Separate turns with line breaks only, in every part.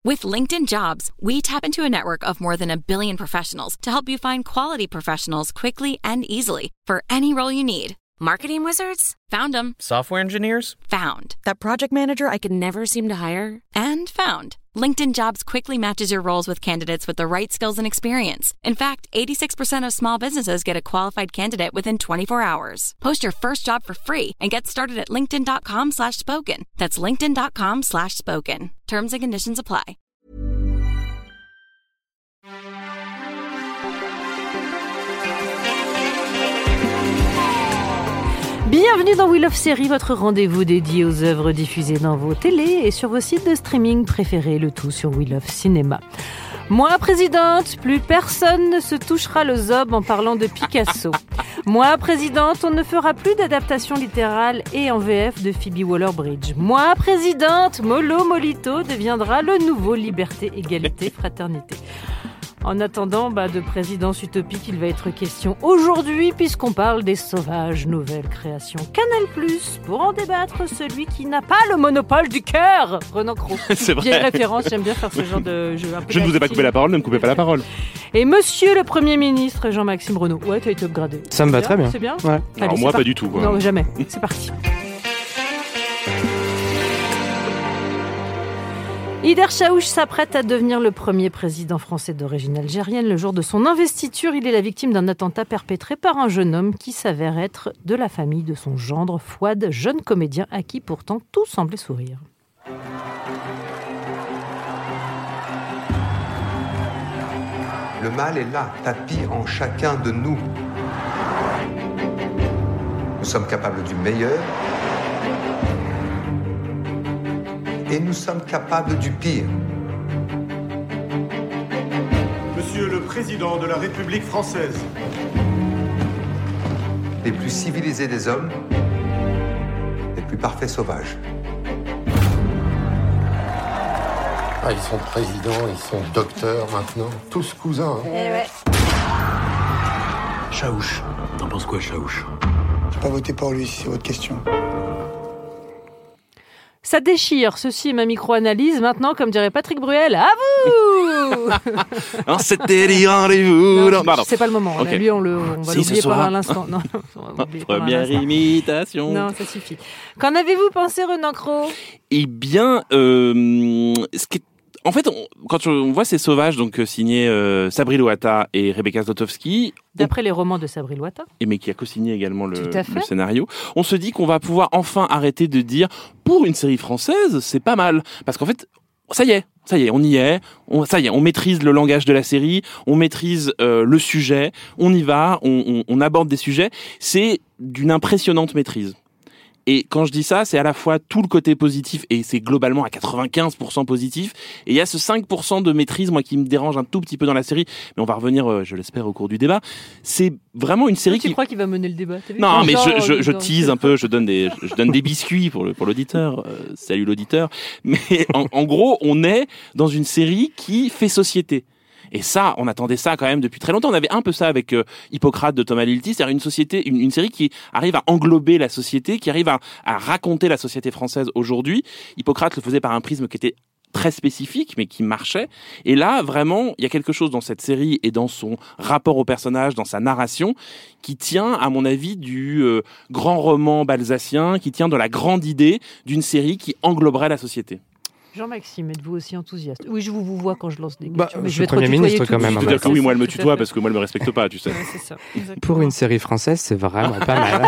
With LinkedIn Jobs, we tap into a network of more than 1 billion professionals to help you find quality professionals quickly and easily for any role you need. Marketing wizards? Found them.
Software engineers?
Found. That project manager I could never seem to hire? And found. LinkedIn Jobs quickly matches your roles with candidates with the right skills and experience. In fact, 86% of small businesses get a qualified candidate within 24 hours. Post your first job for free and get started at linkedin.com/spoken. That's linkedin.com/spoken. Terms and conditions apply.
Bienvenue dans We Love Série, votre rendez-vous dédié aux œuvres diffusées dans vos télés et sur vos sites de streaming préférés, le tout sur We Love Cinéma. Moi, présidente, plus personne ne se touchera le zob en parlant de Picasso. Moi, présidente, on ne fera plus d'adaptation littérale et en VF de Phoebe Waller-Bridge. Moi, présidente, Molo Molito deviendra le nouveau Liberté, Égalité, Fraternité. En attendant, de présidence utopique, il va être question aujourd'hui, puisqu'on parle des Sauvages, nouvelle création Canal+, pour en débattre, celui qui n'a pas le monopole du cœur, Renan Cros.
C'est vrai.
Vieille référence, j'aime bien faire ce genre de jeu.
Je ne vous ai pas coupé la parole, ne me coupez pas la parole.
Et monsieur le Premier ministre, Jean-Maxime Renaud. Ouais, t'as été upgradé.
Ça me va très bien.
C'est bien.
Ouais.
Allez,
Alors moi, pas du tout. Quoi.
Non, jamais. C'est parti. Ider Chaouch s'apprête à devenir le premier président français d'origine algérienne. Le jour de son investiture, il est la victime d'un attentat perpétré par un jeune homme qui s'avère être de la famille de son gendre, Fouad, jeune comédien à qui pourtant tout semblait sourire.
Le mal est là, tapi en chacun de nous. Nous sommes capables du meilleur et nous sommes capables du pire.
Monsieur le Président de la République française.
Les plus civilisés des hommes, les plus parfaits sauvages.
Ah, ils sont présidents, ils sont docteurs maintenant, tous cousins.
Chaouch. T'en penses quoi, Chaouch?
J'ai pas voté pour lui, si c'est votre question.
Ça déchire, ceci est ma micro-analyse. Maintenant, comme dirait Patrick Bruel, à vous.
Non, c'était les rendez-vous.
Non, c'est pas le moment.
Okay.
Lui, on va
Si,
l'oublier
ce soir.
pendant l'instant. Non, on va l'oublier pendant
Première
l'instant.
imitation.
Non, ça suffit. Qu'en avez-vous pensé, Renan Cros?
Eh bien, en fait, quand on voit ces Sauvages, donc signés Sabri Loata et Rebecca Zlotowski,
D'après les romans de Sabri Loata.
mais qui a co-signé également le
Tout à fait.
scénario, on se dit qu'on va pouvoir enfin arrêter de dire pour une série française, c'est pas mal, parce qu'en fait, ça y est, on y est, on maîtrise le langage de la série, on maîtrise le sujet, on y va, on aborde des sujets, c'est d'une impressionnante maîtrise. Et quand je dis ça, c'est à la fois tout le côté positif, et c'est globalement à 95% positif, et il y a ce 5% de maîtrise, moi, qui me dérange un tout petit peu dans la série, mais on va revenir, je l'espère, au cours du débat. C'est vraiment une série
Tu crois qu'il va mener le débat?
Non, mais je tease un peu, je donne des biscuits pour l'auditeur. Salut l'auditeur. Mais en gros, on est dans une série qui fait société. Et ça, on attendait ça quand même depuis très longtemps. On avait un peu ça avec Hippocrate de Thomas Lilti, c'est-à-dire une série qui arrive à englober la société, qui arrive à raconter la société française aujourd'hui. Hippocrate le faisait par un prisme qui était très spécifique, mais qui marchait. Et là, vraiment, il y a quelque chose dans cette série et dans son rapport au personnage, dans sa narration, qui tient, à mon avis, du grand roman balzacien, qui tient de la grande idée d'une série qui engloberait la société.
Jean-Maxime, êtes-vous aussi enthousiaste? Oui, je vous vois quand je lance des
Bah,
questions. Mais
je
je vais
suis Premier ministre quand même.
Tout à fait, oui, moi, elle me tutoie parce que moi, elle me respecte pas, tu sais.
Ouais, c'est ça.
Pour une série française, c'est vraiment pas mal.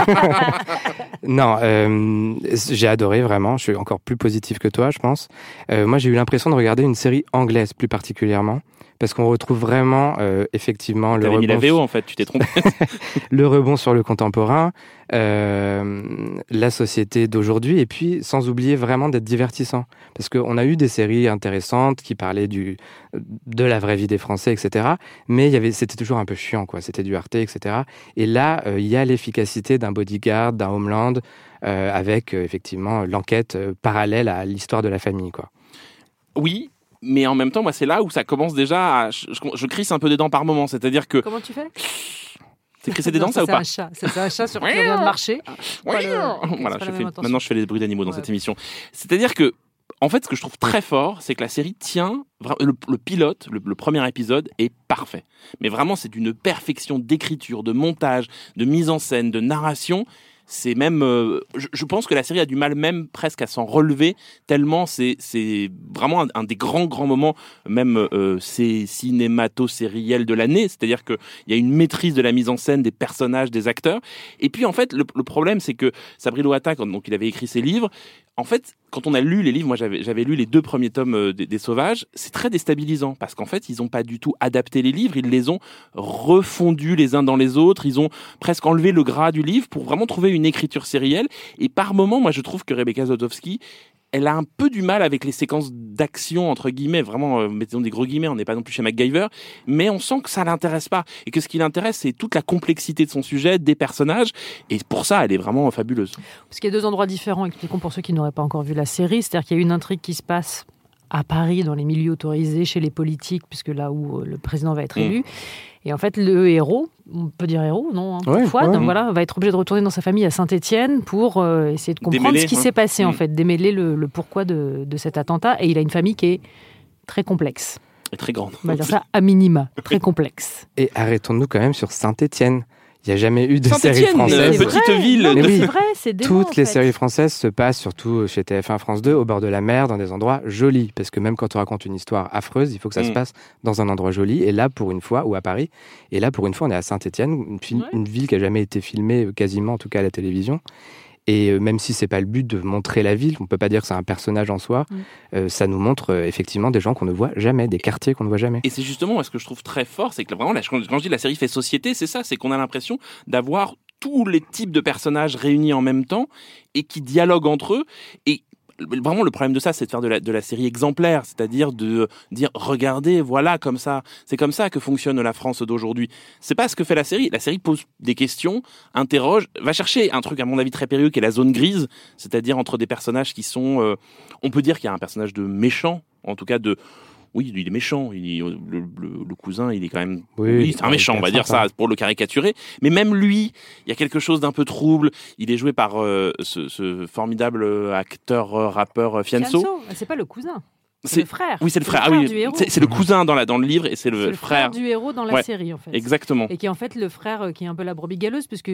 Non, j'ai adoré vraiment. Je suis encore plus positif que toi, je pense. Moi, j'ai eu l'impression de regarder une série anglaise plus particulièrement. Parce qu'on retrouve vraiment, effectivement,
T'avais mis la VO, en fait, tu t'es trompé.
le rebond sur le contemporain, la société d'aujourd'hui, et puis sans oublier vraiment d'être divertissant. Parce qu'on a eu des séries intéressantes qui parlaient de la vraie vie des Français, etc. Mais c'était toujours un peu chiant, quoi. C'était du Arte, etc. Et là, il y a l'efficacité d'un Bodyguard, d'un Homeland, avec, effectivement, l'enquête parallèle à l'histoire de la famille, quoi.
Oui. Mais en même temps, moi, c'est là où ça commence déjà je crisse un peu des dents par moment. C'est-à-dire que...
Comment tu fais?
C'est crisser des dents, ça ou pas?
C'est un chat sur qui vient de marcher.
Voilà, maintenant je fais les bruits d'animaux dans cette émission. C'est-à-dire que en fait, ce que je trouve très fort, c'est que la série tient... Le pilote, le premier épisode, est parfait. Mais vraiment, c'est d'une perfection d'écriture, de montage, de mise en scène, de narration. C'est même... je pense que la série a du mal même presque à s'en relever, tellement c'est vraiment un des grands moments, même c'est cinémato-sériel de l'année. C'est-à-dire qu'il y a une maîtrise de la mise en scène, des personnages, des acteurs. Et puis, en fait, le problème, c'est que Sabri Loata, donc il avait écrit ses livres, en fait, quand on a lu les livres, moi j'avais lu les 2 premiers tomes des Sauvages, c'est très déstabilisant parce qu'en fait, ils n'ont pas du tout adapté les livres, ils les ont refondus les uns dans les autres, ils ont presque enlevé le gras du livre pour vraiment trouver une écriture sérielle. Et par moments, moi je trouve que Rebecca Zlotowski, elle a un peu du mal avec les séquences d'action, entre guillemets, vraiment, mettons des gros guillemets, on n'est pas non plus chez MacGyver, mais on sent que ça l'intéresse pas, et que ce qui l'intéresse, c'est toute la complexité de son sujet, des personnages, et pour ça, elle est vraiment fabuleuse.
Parce qu'il y a 2 endroits différents, expliquons pour ceux qui n'auraient pas encore vu la série, c'est-à-dire qu'il y a une intrigue qui se passe à Paris, dans les milieux autorisés, chez les politiques, puisque là où le président va être élu. Et en fait, le héros, on peut dire héros, non, Fouad, voilà, va être obligé de retourner dans sa famille à Saint-Étienne pour essayer de comprendre ce qui s'est passé, en fait, démêler le pourquoi de cet attentat. Et il a une famille qui est très complexe.
Et très grande.
On va dire ça à minima, très complexe.
Et arrêtons-nous quand même sur Saint-Étienne. Il n'y a jamais eu de série française.
Petite ville.
Non, mais
oui,
c'est vrai, c'est dément,
toutes les séries françaises se passent, surtout chez TF1 France 2, au bord de la mer, dans des endroits jolis. Parce que même quand on raconte une histoire affreuse, il faut que ça se passe dans un endroit joli. Et là, pour une fois, ou à Paris, et là, pour une fois, on est à Saint-Étienne, une ville qui n'a jamais été filmée, quasiment, en tout cas à la télévision. Et même si c'est pas le but de montrer la ville, on peut pas dire que c'est un personnage en soi, ça nous montre effectivement des gens qu'on ne voit jamais, des quartiers qu'on ne voit jamais.
Et c'est justement ce que je trouve très fort, c'est que vraiment, quand je dis la série fait société, c'est ça, c'est qu'on a l'impression d'avoir tous les types de personnages réunis en même temps et qui dialoguent entre eux. Et vraiment, le problème de ça, c'est de faire de la série exemplaire, c'est-à-dire de dire, regardez, voilà, comme ça, c'est comme ça que fonctionne la France d'aujourd'hui. C'est pas ce que fait la série. La série pose des questions, interroge, va chercher un truc, à mon avis, très périlleux, qui est la zone grise, c'est-à-dire entre des personnages qui sont, on peut dire qu'il y a un personnage de méchant, en tout cas oui, il est méchant. Le cousin, il est quand même... Oui, c'est un méchant, on va dire ça, pour le caricaturer. Mais même lui, il y a quelque chose d'un peu trouble. Il est joué par ce formidable acteur, rappeur Fianso.
C'est pas le cousin. C'est le frère.
Oui, c'est le frère. C'est le cousin dans le livre et c'est le frère
du héros dans la série, en fait.
Exactement.
Et qui est en fait le frère qui est un peu la brebis galeuse, puisque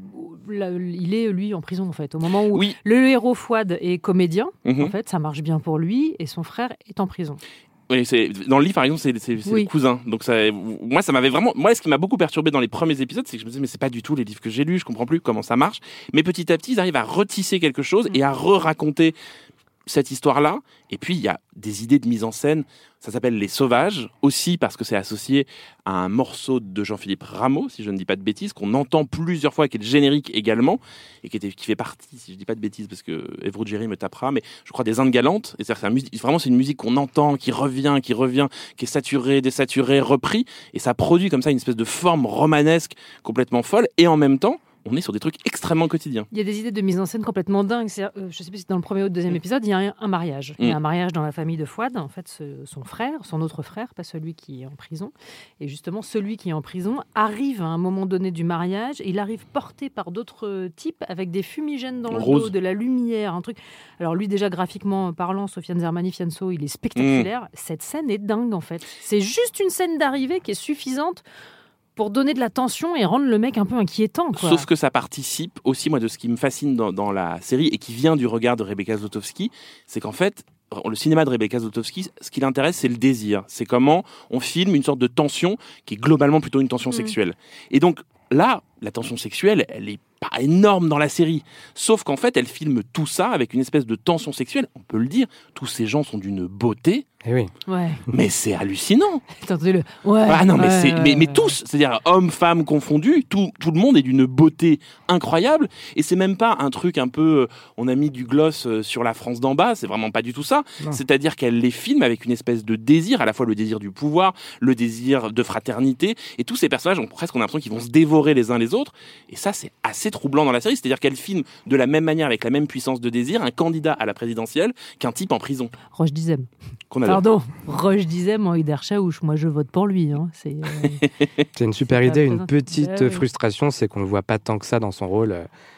il est, lui, en prison, en fait. Au moment où le héros Fouad est comédien, en fait, ça marche bien pour lui, et son frère est en prison.
Oui, dans le livre, par exemple, c'est le cousin. Donc moi, ça m'avait vraiment... Moi, ce qui m'a beaucoup perturbé dans les premiers épisodes, c'est que je me disais, mais c'est pas du tout les livres que j'ai lus, je comprends plus comment ça marche. Mais petit à petit, ils arrivent à retisser quelque chose et à re-raconter cette histoire-là. Et puis, il y a des idées de mise en scène. Ça s'appelle Les Sauvages, aussi parce que c'est associé à un morceau de Jean-Philippe Rameau, si je ne dis pas de bêtises, qu'on entend plusieurs fois, qui est le générique également, et qui fait partie, si je ne dis pas de bêtises, parce que Evro Jerry me tapera, mais je crois des Indes galantes. Et vraiment, c'est une musique qu'on entend, qui revient, qui est saturée, désaturée, repris. Et ça produit comme ça une espèce de forme romanesque complètement folle. Et en même temps, on est sur des trucs extrêmement quotidiens.
Il y a des idées de mise en scène complètement dingues. Je ne sais plus si c'est dans le premier ou le deuxième épisode, il y a un mariage. Il y a un mariage dans la famille de Fouad, en fait, son autre frère, pas celui qui est en prison. Et justement, celui qui est en prison arrive à un moment donné du mariage, et il arrive porté par d'autres types avec des fumigènes dans le dos, de la lumière, un truc. Alors lui, déjà graphiquement parlant, Sofiane Zermani, Fianso, il est spectaculaire. Cette scène est dingue, en fait. C'est juste une scène d'arrivée qui est suffisante pour donner de la tension et rendre le mec un peu inquiétant, quoi.
Sauf que ça participe aussi, moi, de ce qui me fascine dans la série et qui vient du regard de Rebecca Zlotowski, c'est qu'en fait, le cinéma de Rebecca Zlotowski, ce qui l'intéresse, c'est le désir. C'est comment on filme une sorte de tension qui est globalement plutôt une tension sexuelle. Et donc, là, la tension sexuelle, elle est pas énorme dans la série. Sauf qu'en fait, elle filme tout ça avec une espèce de tension sexuelle. On peut le dire, tous ces gens sont d'une beauté.
Eh oui.
Ouais.
Mais c'est hallucinant.
Entendez-le. Ouais.
Ah non, mais tous, c'est-à-dire hommes, femmes confondus, tout le monde est d'une beauté incroyable. Et c'est même pas un truc un peu, on a mis du gloss sur la France d'en bas. C'est vraiment pas du tout ça. Non. C'est-à-dire qu'elle les filme avec une espèce de désir, à la fois le désir du pouvoir, le désir de fraternité. Et tous ces personnages ont presque, on a l'impression qu'ils vont se dévorer les uns les autres. Et ça, c'est assez troublant dans la série. C'est-à-dire qu'elle filme de la même manière, avec la même puissance de désir, un candidat à la présidentielle qu'un type en prison.
Roche Dizem.
Pardon,
Roche Dizem en Heider Chaouch. Moi, je vote pour lui. Hein. C'est
une super idée. Une petite frustration, c'est qu'on ne le voit pas tant que ça dans son rôle.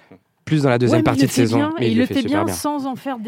plus dans la deuxième partie de saison.
Bien,
mais
il le fait bien,
bien.
sans en faire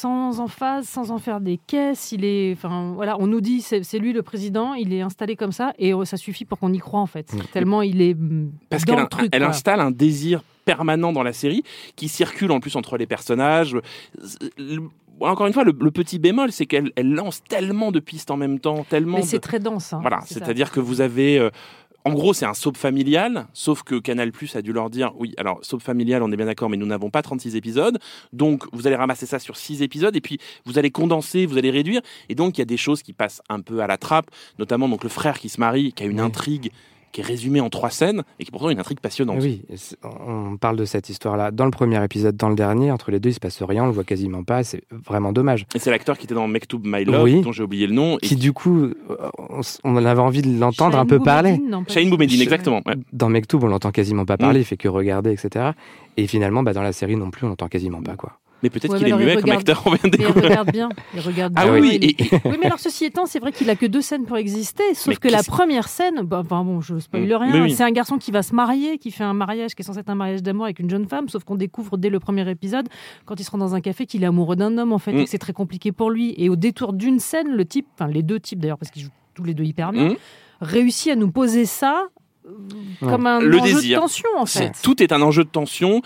des caisses. On nous dit c'est lui le président, il est installé comme ça et ça suffit pour qu'on y croit en fait. Tellement il est
parce
dans
qu'elle
le truc.
Elle installe un désir permanent dans la série qui circule en plus entre les personnages. Encore une fois, le petit bémol, c'est qu'elle lance tellement de pistes en même temps,
Mais c'est très dense.
Voilà, c'est-à-dire que vous avez... En gros, c'est un soap familial, sauf que Canal+ a dû leur dire, oui, alors soap familial, on est bien d'accord, mais nous n'avons pas 36 épisodes, donc vous allez ramasser ça sur 6 épisodes, et puis vous allez condenser, vous allez réduire, et donc il y a des choses qui passent un peu à la trappe, notamment donc le frère qui se marie, qui a une intrigue qui est résumée en 3 scènes, et qui est pourtant une intrigue passionnante.
Oui, on parle de cette histoire-là dans le premier épisode, dans le dernier, entre les deux, il se passe rien, on le voit quasiment pas, c'est vraiment dommage.
Et c'est l'acteur qui était dans Mektoub My Love, dont j'ai oublié le nom.
Qui du coup, on avait envie de l'entendre un peu parler.
Shahin Boumedine, exactement. Ouais.
Dans Mektoub, on l'entend quasiment pas parler, il fait que regarder, etc. Et finalement, dans la série non plus, on l'entend quasiment pas, quoi.
Mais peut-être qu'il est muet comme acteur, on vient de découvrir.
Il regarde bien.
Ah oui,
oui, mais alors ceci étant, c'est vrai qu'il a que 2 scènes pour exister, sauf que la première scène, je spoil rien, c'est un garçon qui va se marier, qui fait un mariage qui est censé être un mariage d'amour avec une jeune femme, sauf qu'on découvre dès le premier épisode, quand il se rend dans un café, qu'il est amoureux d'un homme en fait, et que c'est très compliqué pour lui. Et au détour d'une scène, le type, les deux types d'ailleurs, parce qu'ils jouent tous les deux hyper bien, réussit à nous poser ça. Comme un enjeu de tension en fait.
Tout est un enjeu de tension.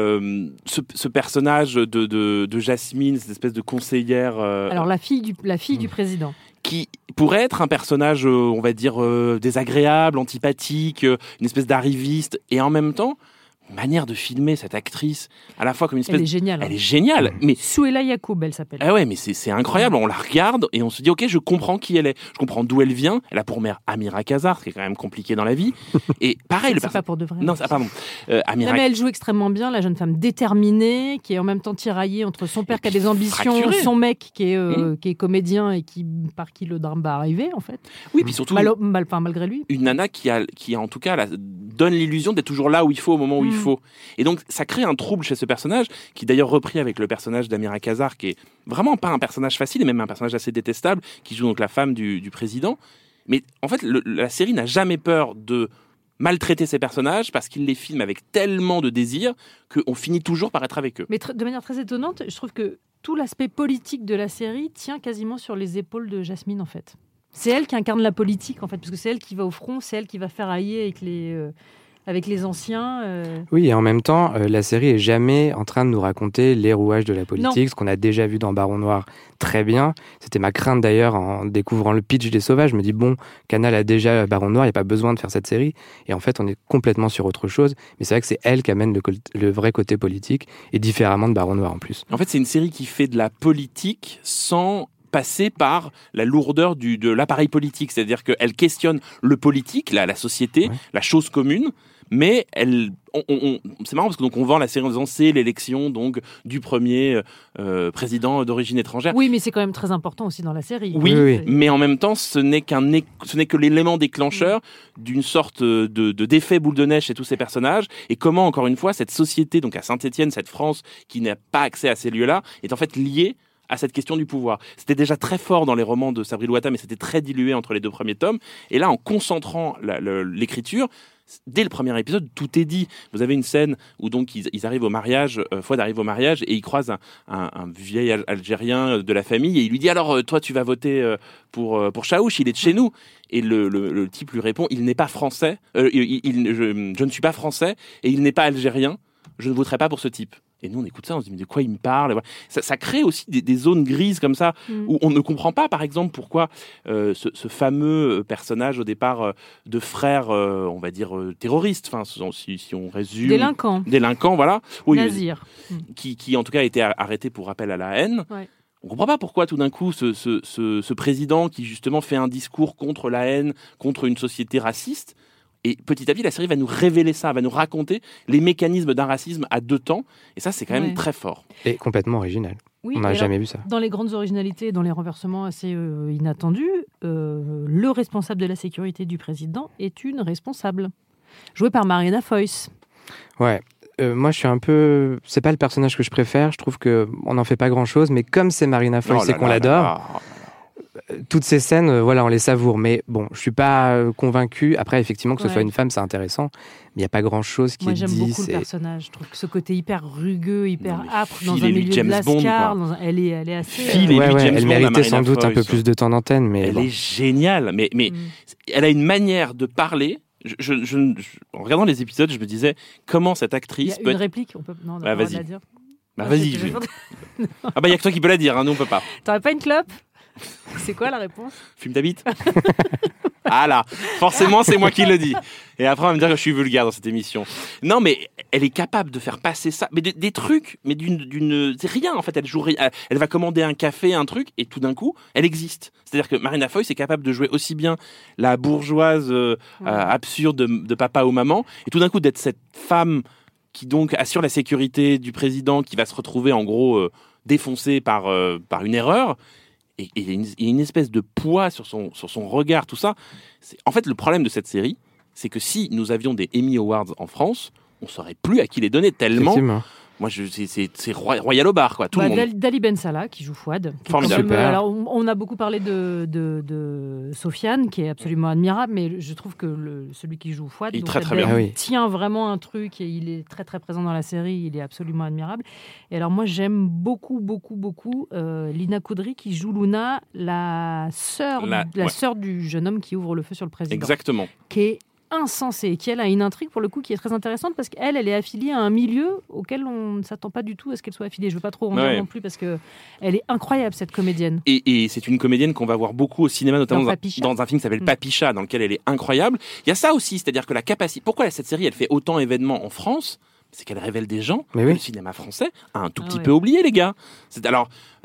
Ce personnage de Jasmine, cette espèce de conseillère.
Alors la fille du président.
Qui pourrait être un personnage, on va dire, désagréable, antipathique, une espèce d'arriviste, et en même temps, manière de filmer cette actrice, à la fois comme une espèce...
Elle est géniale.
Elle est géniale. Mais...
Souela Yacoub, elle s'appelle.
Ah ouais, mais c'est incroyable. On la regarde et on se dit, ok, je comprends qui elle est. Je comprends d'où elle vient. Elle a pour mère Amira Kazar, ce qui est quand même compliqué dans la vie. Et pareil...
c'est pas pour de vrai.
Non, pardon.
Amira... Non, mais elle joue extrêmement bien, la jeune femme déterminée, qui est en même temps tiraillée entre son père qui a des ambitions, son mec qui est comédien et par qui le drame va arriver, en fait.
Oui, puis surtout...
malgré lui.
Une nana qui en tout cas, donne l'illusion d'être toujours là où il faut, au moment où il faut. Et donc, ça crée un trouble chez ce personnage, qui est d'ailleurs repris avec le personnage d'Amira Kazar, qui est vraiment pas un personnage facile, et même un personnage assez détestable, qui joue donc la femme du président. Mais en fait, la série n'a jamais peur de maltraiter ses personnages, parce qu'il les filme avec tellement de désir, qu'on finit toujours par être avec eux.
Mais de manière très étonnante, je trouve que tout l'aspect politique de la série tient quasiment sur les épaules de Jasmine, en fait. C'est elle qui incarne la politique, en fait, parce que c'est elle qui va au front, c'est elle qui va faire allier avec les anciens.
Oui, et en même temps, la série est jamais en train de nous raconter les rouages de la politique, ce qu'on a déjà vu dans Baron Noir très bien. C'était ma crainte d'ailleurs en découvrant le pitch des Sauvages. Je me dis, bon, Canal a déjà Baron Noir, il n'y a pas besoin de faire cette série. Et en fait, on est complètement sur autre chose. Mais c'est vrai que c'est elle qui amène le vrai côté politique, et différemment de Baron Noir en plus.
En fait, c'est une série qui fait de la politique sans passer par la lourdeur de l'appareil politique. C'est-à-dire qu'elle questionne le politique, la société, la chose commune, mais c'est marrant parce que donc on vend la série en disant c'est l'élection donc du premier président d'origine étrangère.
Oui, mais c'est quand même très important aussi dans la série.
Oui. Mais en même temps, ce n'est que l'élément déclencheur d'une sorte d'effet boule de neige chez tous ces personnages. Et comment, encore une fois, cette société, donc à Saint-Étienne, cette France qui n'a pas accès à ces lieux-là, est en fait liée à cette question du pouvoir. C'était déjà très fort dans les romans de Sabri Louata, mais c'était très dilué entre les 2 premiers tomes. Et là, en concentrant l'écriture, dès le premier épisode, tout est dit. Vous avez une scène où donc ils arrivent au mariage, Fouad arrive au mariage et il croise un vieil Algérien de la famille et il lui dit alors toi tu vas voter pour Chaouch, il est de chez nous. Et le type lui répond il n'est pas français, je ne suis pas français et il n'est pas algérien, je ne voterai pas pour ce type. Et nous, on écoute ça, on se dit, mais de quoi il me parle ? Ça crée aussi des zones grises comme ça, où on ne comprend pas, par exemple, pourquoi ce fameux personnage, au départ, de frère, on va dire, terroriste, enfin, si on résume... Délinquant, voilà. Oui,
Nazir.
Qui, en tout cas, a été arrêté pour appel à la haine. Ouais. On ne comprend pas pourquoi, tout d'un coup, ce président qui, justement, fait un discours contre la haine, contre une société raciste. Et petit à petit, la série va nous révéler ça, va nous raconter les mécanismes d'un racisme à 2 temps. Et ça, c'est quand même très fort.
Et complètement original. Oui, on n'a jamais vu ça.
Dans les grandes originalités, dans les renversements assez inattendus, le responsable de la sécurité du président est une responsable. Jouée par Marina Foïs.
Ouais. Moi, je suis un peu... C'est pas le personnage que je préfère. Je trouve qu'on n'en fait pas grand-chose. Mais comme c'est Marina Foïs et qu'on l'adore... toutes ces scènes, voilà, on les savoure. Mais bon, je suis pas convaincu. Après, effectivement, que ce soit une femme, c'est intéressant. Mais il n'y a pas grand-chose qui est dit.
Moi, j'aime beaucoup le personnage. Je trouve que ce côté hyper rugueux, hyper âpre, dans un milieu de Lascar, elle est assez...
Elle méritait sans doute un peu plus de temps d'antenne. Mais
elle est géniale. Mais elle a une manière de parler... en regardant les épisodes, je me disais comment cette actrice...
Il y a une réplique, on peut... Non, on a
vas-y.
la dire.
Vas-y. Il y a que toi qui peux la dire, nous on peut pas.
T'aurais pas une clope? C'est quoi la réponse?
Fume ta bite. Ah là, forcément c'est moi qui le dis. Et après on va me dire que je suis vulgaire dans cette émission. Non mais elle est capable de faire passer ça, mais des trucs, mais c'est rien en fait. Elle va commander un café, un truc, et tout d'un coup elle existe. C'est-à-dire que Marina Foïs est capable de jouer aussi bien la bourgeoise absurde de papa ou maman, et tout d'un coup d'être cette femme qui donc assure la sécurité du président, qui va se retrouver en gros défoncé par une erreur. Et il y a une espèce de poids sur son regard, tout ça. En fait, le problème de cette série, c'est que si nous avions des Emmy Awards en France, on ne saurait plus à qui les donner tellement... Moi, c'est royal au bar, quoi. Tout le monde.
Dali Ben Salah qui joue Fouad.
Formidable.
Alors, on a beaucoup parlé de Sofiane, qui est absolument admirable, mais je trouve que celui qui joue Fouad,
il très bien.
Il tient vraiment un truc et il est très très présent dans la série. Il est absolument admirable. Et alors moi, j'aime beaucoup Lina Koudry qui joue Luna, la sœur du jeune homme qui ouvre le feu sur le président.
Exactement.
Qui est insensée, et qui elle a une intrigue pour le coup qui est très intéressante parce qu'elle est affiliée à un milieu auquel on ne s'attend pas du tout à ce qu'elle soit affiliée. Je veux pas trop en dire non plus parce que elle est incroyable cette comédienne.
Et c'est une comédienne qu'on va voir beaucoup au cinéma, notamment dans un film qui s'appelle Papicha, dans lequel elle est incroyable. Il y a ça aussi, c'est-à-dire que la capacité. Pourquoi cette série elle fait autant d'événements en France? C'est qu'elle révèle des gens que le cinéma français a un tout petit peu oublié, les gars. Alors,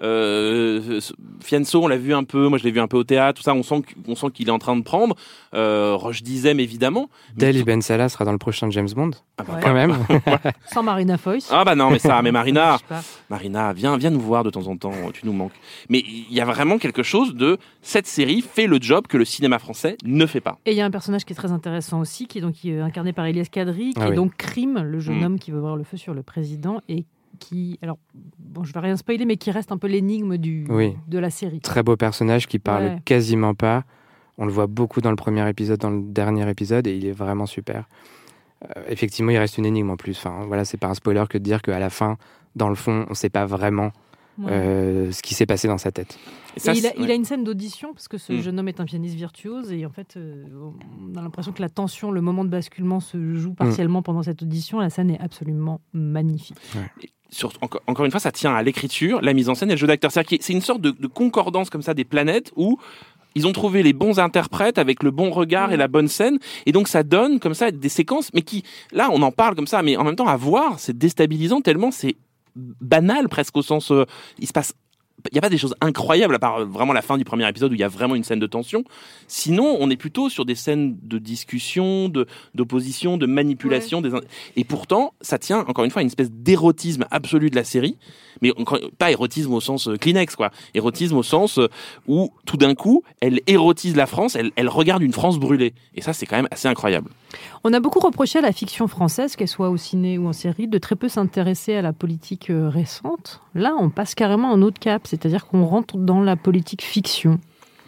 Fianso, on l'a vu un peu, moi je l'ai vu un peu au théâtre, tout ça, on sent qu'il est en train de prendre. Roche Dizem, évidemment.
Dali Ben Salah sera dans le prochain James Bond, quand même.
Sans Marina Foïs.
Ah bah non, mais Marina, viens nous voir de temps en temps, tu nous manques. Mais il y a vraiment quelque chose de cette série fait le job que le cinéma français ne fait pas.
Et il y a un personnage qui est très intéressant aussi, qui est incarné par Elias Kadri, qui est donc Crime, le jeune homme qui veut voir le feu sur le président et qui, alors, je vais rien spoiler, mais qui reste un peu l'énigme de la série.
Très beau personnage qui parle quasiment pas. On le voit beaucoup dans le premier épisode, dans le dernier épisode, et il est vraiment super. Effectivement, il reste une énigme en plus. Enfin, voilà, c'est pas un spoiler que de dire qu'à la fin, dans le fond, on sait pas vraiment ce qui s'est passé dans sa tête.
Il a une scène d'audition parce que ce jeune homme est un pianiste virtuose et en fait on a l'impression que la tension, le moment de basculement se joue partiellement pendant cette audition. La scène est absolument magnifique.
Encore une fois, ça tient à l'écriture, la mise en scène et le jeu d'acteur. C'est une sorte de concordance comme ça des planètes où ils ont trouvé les bons interprètes avec le bon regard et la bonne scène. Et donc, ça donne comme ça des séquences, mais qui, là, on en parle comme ça, mais en même temps, à voir, c'est déstabilisant tellement c'est banal presque au sens... il n'y a pas des choses incroyables à part vraiment la fin du premier épisode où il y a vraiment une scène de tension. Sinon, on est plutôt sur des scènes de discussion, d'opposition, de manipulation. Et pourtant, ça tient encore une fois à une espèce d'érotisme absolu de la série. Mais pas érotisme au sens Kleenex, quoi. Érotisme au sens où, tout d'un coup, elle érotise la France, elle regarde une France brûlée. Et ça, c'est quand même assez incroyable.
On a beaucoup reproché à la fiction française, qu'elle soit au ciné ou en série, de très peu s'intéresser à la politique récente. Là, on passe carrément un autre cap, c'est-à-dire qu'on rentre dans la politique fiction.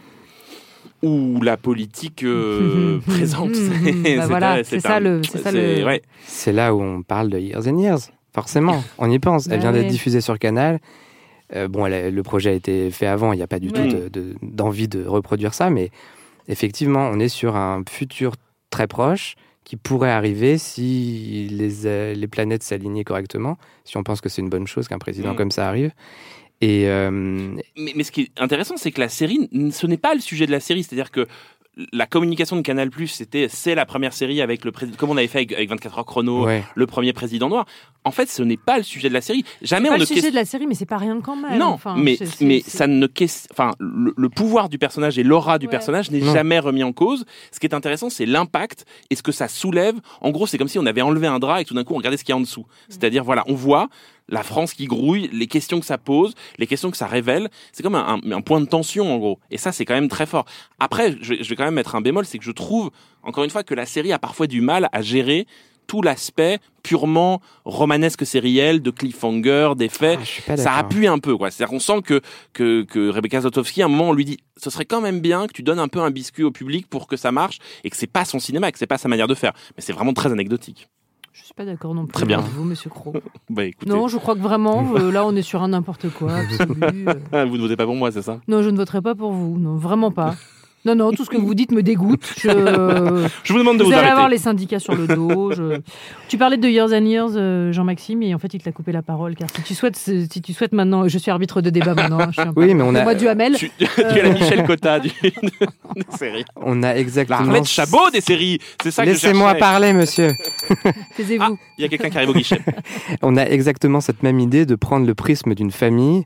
Ou la politique présente.
C'est là où on parle de Years and Years. Forcément, on y pense. Elle vient d'être diffusée sur Canal. Le projet a été fait avant, il n'y a pas du tout d'envie de reproduire ça, mais effectivement, on est sur un futur très proche qui pourrait arriver si les planètes s'alignaient correctement, si on pense que c'est une bonne chose qu'un président comme ça arrive. Mais
ce qui est intéressant, c'est que la série, ce n'est pas le sujet de la série, c'est-à-dire que la communication de Canal+, c'est la première série avec le président, comme on avait fait avec 24 heures chrono, le premier président noir. En fait, ce n'est pas le sujet de la série. Jamais
c'est pas le sujet de la série, mais c'est pas rien quand même.
Non, ça ne le pouvoir du personnage et l'aura du personnage n'est jamais remis en cause. Ce qui est intéressant, c'est l'impact et ce que ça soulève. En gros, c'est comme si on avait enlevé un drap et tout d'un coup, on regardait ce qu'il y a en dessous. C'est-à-dire, voilà, on voit la France qui grouille, les questions que ça pose, les questions que ça révèle. C'est comme un point de tension, en gros. Et ça, c'est quand même très fort. Après, je vais quand même mettre un bémol, c'est que je trouve, encore une fois, que la série a parfois du mal à gérer tout l'aspect purement romanesque sériel, de cliffhanger, d'effets. Ça appuie un peu, quoi. C'est-à-dire qu'on sent que Rebecca Zlotowski, à un moment, on lui dit, ce serait quand même bien que tu donnes un peu un biscuit au public pour que ça marche et que c'est pas son cinéma, que c'est pas sa manière de faire. Mais c'est vraiment très anecdotique.
Je suis pas d'accord non plus.
Très bien.
Avec vous, Monsieur Cros.
Bah, écoutez.
Non, je crois que vraiment, là, on est sur un n'importe quoi absolu.
Vous ne votez pas pour moi, c'est ça?
Non, je ne voterai pas pour vous. Non, vraiment pas. Non, tout ce que vous dites me dégoûte.
Je vous demande de vous
allez
arrêter.
avoir les syndicats sur le dos. Tu parlais de Years and Years, Jean-Maxime, et en fait, il te l'a coupé la parole. Car si tu souhaites maintenant, je suis arbitre de débat maintenant. Je suis
oui, mais on a.
Moi, du Hamel.
Tu es la Michel Cotta des séries.
On a exactement.
La Arlette Chabot des séries. C'est ça que je cherchais.
Laissez-moi parler, monsieur.
Taisez-vous.
Il y a quelqu'un qui arrive au guichet.
On a exactement cette même idée de prendre le prisme d'une famille.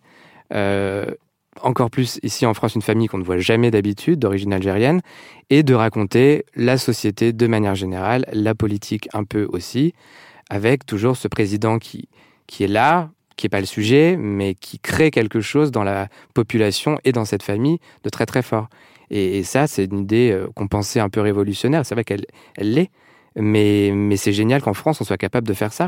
Encore plus ici en France, une famille qu'on ne voit jamais d'habitude, d'origine algérienne, et de raconter la société de manière générale, la politique un peu aussi, avec toujours ce président qui est là, qui n'est pas le sujet, mais qui crée quelque chose dans la population et dans cette famille de très très fort. Et ça, c'est une idée qu'on pensait un peu révolutionnaire, c'est vrai qu'elle l'est, mais c'est génial qu'en France, on soit capable de faire ça.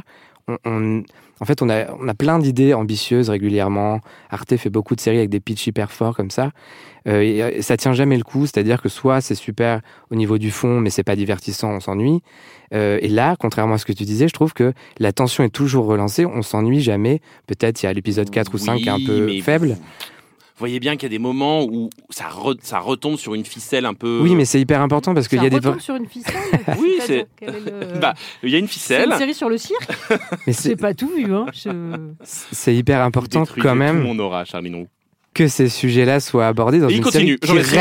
En fait, on a plein d'idées ambitieuses régulièrement. Arte fait beaucoup de séries avec des pitchs hyper forts comme ça. Et ça tient jamais le coup, c'est-à-dire que soit c'est super au niveau du fond, mais c'est pas divertissant, on s'ennuie. Et là, contrairement à ce que tu disais, je trouve que la tension est toujours relancée, on s'ennuie jamais. Peut-être il y a l'épisode 4 ou 5 qui est un peu faible.
Vous voyez bien qu'il y a des moments où ça retombe sur une ficelle un peu...
Oui, mais c'est hyper important parce qu'il y a des...
Ça retombe sur une ficelle.
Oui, c'est... il y a une ficelle.
C'est une série sur le cirque. Mais j'ai pas tout vu. Hein.
C'est hyper important quand même...
Tout mon aura, Charline Roux.
Que ces sujets-là soient abordés dans une série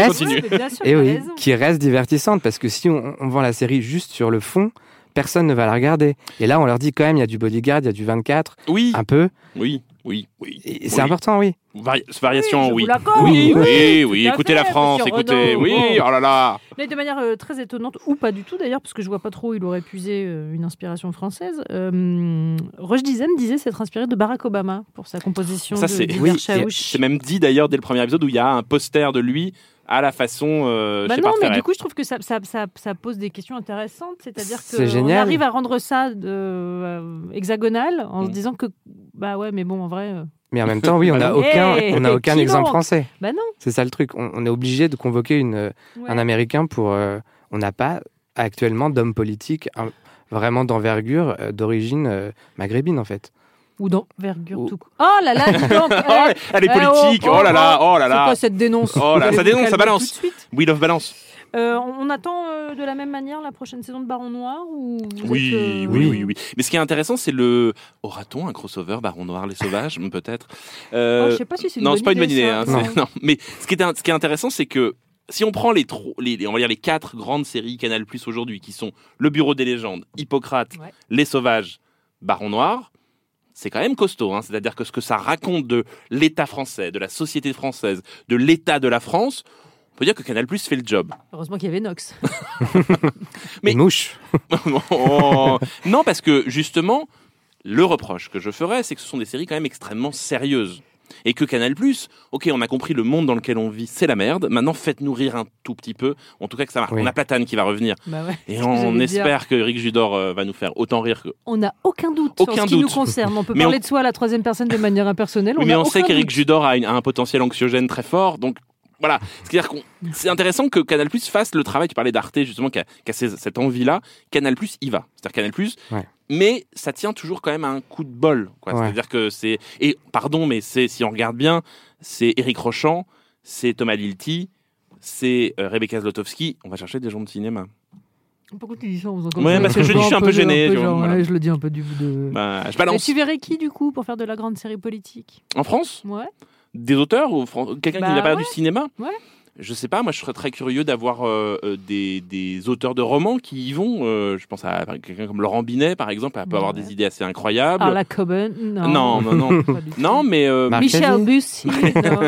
qui reste divertissante. Parce que si on vend la série juste sur le fond, personne ne va la regarder. Et là, on leur dit quand même, il y a du Bodyguard, il y a du 24, un peu.
Oui.
Et c'est important, oui.
Variation, oui.
Oui,
écoutez la France, écoutez. Oui, oh là là.
Mais de manière très étonnante, ou pas du tout d'ailleurs, parce que je vois pas trop où il aurait puisé une inspiration française. Roche Dizem disait s'être inspiré de Barack Obama pour sa composition d'Hiver Chaouch.
C'est même dit d'ailleurs dès le premier épisode où il y a un poster de lui à la façon
non, mais du coup, je trouve que ça pose des questions intéressantes. C'est-à-dire qu'on arrive à rendre ça hexagonal en se disant que, bah ouais, mais bon, en vrai...
Mais en même temps, oui, on n'a aucun exemple français.
Bah non.
C'est ça le truc. On est obligé de convoquer un Américain pour... on n'a pas actuellement d'homme politique vraiment d'envergure d'origine maghrébine, en fait.
Ou d'envergure tout. Oh là là, dis donc.
Elle est politique. Oh là là.
C'est quoi cette dénonce?
Oh là, ça dénonce, ça balance. We love balance.
On attend de la même manière la prochaine saison de Baron Noir ou
oui. Mais ce qui est intéressant, c'est aura-t-on un crossover Baron Noir les Sauvages peut-être.
Je sais pas si c'est une bonne idée.
Non, c'est pas une bonne idée. Hein,
non.
Mais ce qui est intéressant, c'est que si on prend on va dire les 4 grandes séries Canal+ aujourd'hui, qui sont Le Bureau des légendes, Hippocrate, Les Sauvages, Baron Noir. C'est quand même costaud, hein. C'est-à-dire que ce que ça raconte de l'État français, de la société française, de l'État de la France, on peut dire que Canal+ fait le job.
Heureusement qu'il y avait Nox.
Mais mouche.
Non, parce que justement, le reproche que je ferais, c'est que ce sont des séries quand même extrêmement sérieuses. Et que Canal+, ok, on a compris le monde dans lequel on vit, c'est la merde. Maintenant, faites-nous rire un tout petit peu. En tout cas, que ça marche. Oui. On a Platane qui va revenir.
Bah ouais,
et on espère que Eric Judor va nous faire autant rire que...
On n'a aucun doute sur ce qui nous concerne. On peut parler de soi à la troisième personne de manière impersonnelle.
Mais on sait qu'Eric Judor a un potentiel anxiogène très fort. Donc, voilà. C'est-à-dire que c'est intéressant que Canal+ fasse le travail. Tu parlais d'Arte, justement, qui a cette envie-là. Canal+ y va. C'est-à-dire Canal+...
Ouais.
Mais ça tient toujours quand même à un coup de bol, quoi. Ouais. C'est-à-dire que c'est... Et pardon, mais si on regarde bien, c'est Éric Rochant, c'est Thomas Lilti, c'est Rebecca Zlotowski. On va chercher des gens de cinéma.
Pourquoi tu dis ça?
Ouais, parce que je suis un peu gêné.
Je le dis un peu du...
je balance.
Et tu verrais qui, du coup, pour faire de la grande série politique?
En France?
Ouais.
Des auteurs ou quelqu'un qui n'a pas du cinéma?
Ouais.
Je sais pas, moi je serais très curieux d'avoir des auteurs de romans qui y vont. Je pense à quelqu'un comme Laurent Binet, par exemple, elle peut avoir des idées assez incroyables.
Arla Coben,
non. Non, mais...
Michel Bussy, non.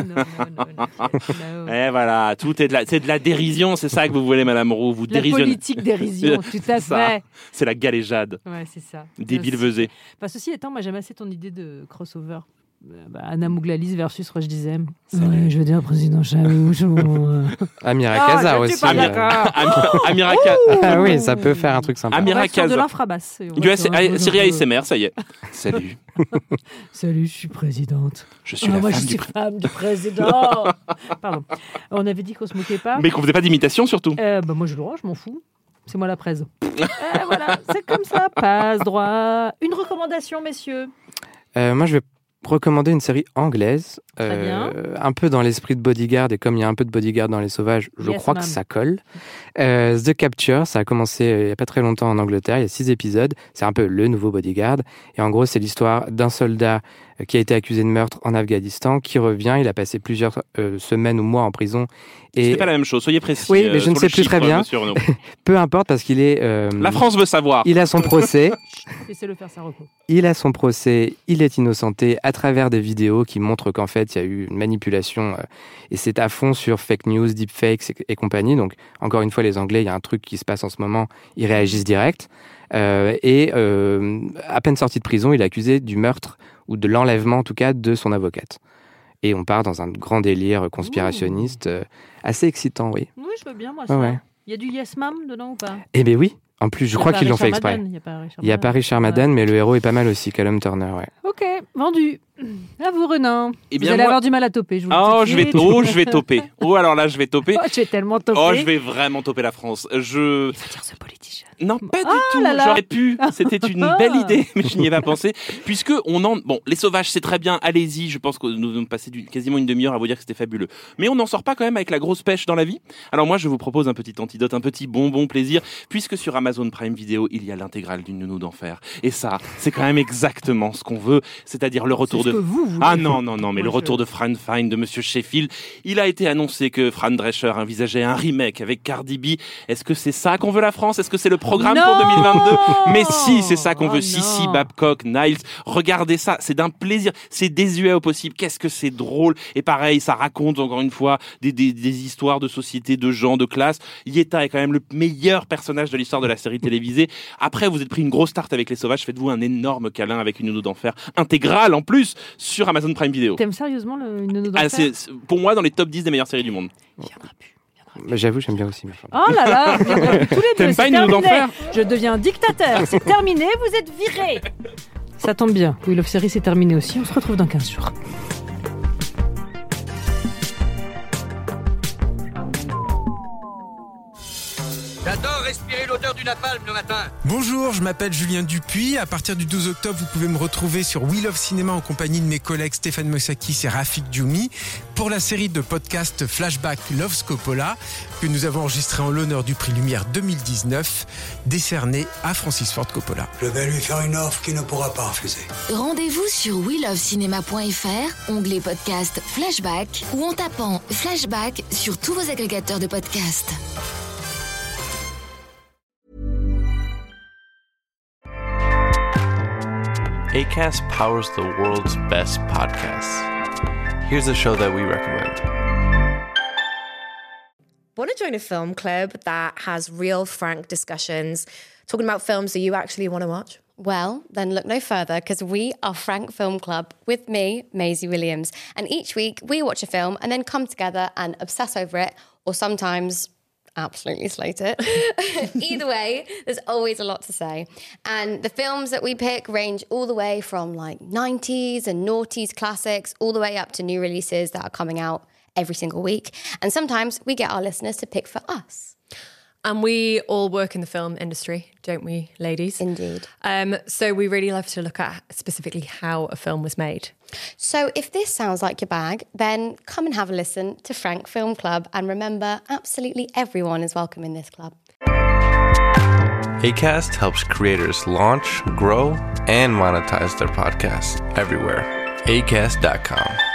Et voilà, c'est de la dérision, c'est ça que vous voulez, Madame Roux, vous dérisionnez.
La politique dérision, tout à fait.
C'est la galéjade.
Ouais, c'est ça.
Des bilvesés.
Ceci étant, moi j'aime assez ton idée de crossover. Anna Mouglalis versus Roche Dizem. Je veux dire président Chaouch.
Amira Kaza aussi.
Amira Kaza.
Ah oui, ça peut faire un truc sympa.
Amira Kaza.
de l'infrabasse.
Série ASMR, ça y est. Salut.
Salut, je suis présidente.
Je suis la
femme du président. Pardon. On avait dit qu'on se moquait pas.
Mais qu'on faisait pas d'imitation surtout.
Moi j'ai le droit, je m'en fous. C'est moi la presse. Voilà, c'est comme ça. Passe droit. Une recommandation, messieurs.
Moi, je vais recommander une série anglaise,
un
peu dans l'esprit de Bodyguard, et comme il y a un peu de Bodyguard dans Les Sauvages, je crois que ça colle. The Capture, ça a commencé il n'y a pas très longtemps en Angleterre, il y a 6 épisodes, c'est un peu le nouveau Bodyguard, et en gros c'est l'histoire d'un soldat qui a été accusé de meurtre en Afghanistan, qui revient, il a passé plusieurs semaines ou mois en prison. Et...
C'est pas la même chose, soyez précis.
Oui, mais je ne sais plus très bien. Peu importe, parce qu'il est...
La France veut savoir.
Il a son procès.
Laissez-le faire sa recours.
Il a son procès, il est innocenté à travers des vidéos qui montrent qu'en fait, il y a eu une manipulation et c'est à fond sur fake news, deepfakes et compagnie. Donc, encore une fois, les Anglais, il y a un truc qui se passe en ce moment, ils réagissent direct. À peine sorti de prison, il est accusé du meurtre ou de l'enlèvement, en tout cas, de son avocate. Et on part dans un grand délire conspirationniste assez excitant, oui.
Oui, je veux bien, moi, ça. Ouais. Il y a du Yes Ma'am dedans ou pas ?
Eh bien oui. En plus, je crois qu'ils l'ont fait exprès. Il y a pas Richard Madden, mais le héros est pas mal aussi, Callum Turner, ouais.
Ok, vendu. À vous, Renan. Vous allez avoir du mal à toper, je vous le dis.
Je vais toper. Alors là, je vais toper.
Je vais tellement toper.
Je vais vraiment toper la France.
Il va dire ce politicien.
Non, pas du tout. J'aurais pu. C'était une belle idée, mais je n'y ai pas pensé. Puisque Les Sauvages, c'est très bien. Allez-y. Je pense que nous avons passé quasiment une demi-heure à vous dire que c'était fabuleux. Mais on n'en sort pas quand même avec la grosse pêche dans la vie. Alors moi, je vous propose un petit antidote, un petit bonbon plaisir, puisque sur Amazon Prime Video, il y a l'intégrale d'une nounou d'enfer. Et ça, c'est quand même exactement ce qu'on veut. C'est-à-dire le retour
de... vous
non, mais le retour de Fran Fine, de Monsieur Sheffield. Il a été annoncé que Fran Drescher envisageait un remake avec Cardi B. Est-ce que c'est ça qu'on veut la France ? Est-ce que c'est le programme pour 2022 ? Mais si, c'est ça qu'on veut. Sissi, Babcock, Niles. Regardez ça, c'est d'un plaisir. C'est désuet au possible. Qu'est-ce que c'est drôle. Et pareil, ça raconte encore une fois des histoires de société, de gens, de classe. Yetta est quand même le meilleur personnage de l'histoire de la série télévisée. Après, vous êtes pris une grosse tarte avec Les Sauvages. Faites-vous un énorme câlin avec une nounou d'enfer intégrale en plus sur Amazon Prime Video.
T'aimes sérieusement une nounou d'enfer ?
C'est pour moi dans les top 10 des meilleures séries du monde.
J'avoue, j'aime bien aussi.
Oh là là, tous les deux,
t'aimes pas une nounou d'enfer ?
Je deviens dictateur. C'est terminé, vous êtes virés. Ça tombe bien. We Love Série, c'est terminé aussi. On se retrouve dans 15 jours.
J'adore respirer l'odeur du napalm le matin.
Bonjour, je m'appelle Julien Dupuis. À partir du 12 octobre, vous pouvez me retrouver sur We Love Cinéma en compagnie de mes collègues Stéphane Moïsakis et Rafik Djoumi pour la série de podcasts Flashback Love Scopola que nous avons enregistré en l'honneur du prix Lumière 2019 décerné à Francis Ford Coppola.
Je vais lui faire une offre qu'il ne pourra pas refuser.
Rendez-vous sur welovecinéma.fr, onglet podcast Flashback ou en tapant Flashback sur tous vos agrégateurs de podcasts.
Acast powers the world's best podcasts. Here's a show that we recommend.
Want to join a film club that has real, frank discussions, talking about films that you actually want to watch?
Well, then look no further, because we are Frank Film Club with me, Maisie Williams. And each week we watch a film and then come together and obsess over it, or sometimes absolutely slate it. Either way, there's always a lot to say. And the films that we pick range all the way from like 90s and noughties classics, all the way up to new releases that are coming out every single week. And sometimes we get our listeners to pick for us.
And we all work in the film industry, don't we, ladies?
Indeed.
So we really love to look at specifically how a film was made.
So if this sounds like your bag, then come and have a listen to Frank Film Club. And remember, absolutely everyone is welcome in this club.
Acast helps creators launch, grow, and monetize their podcasts everywhere. Acast.com.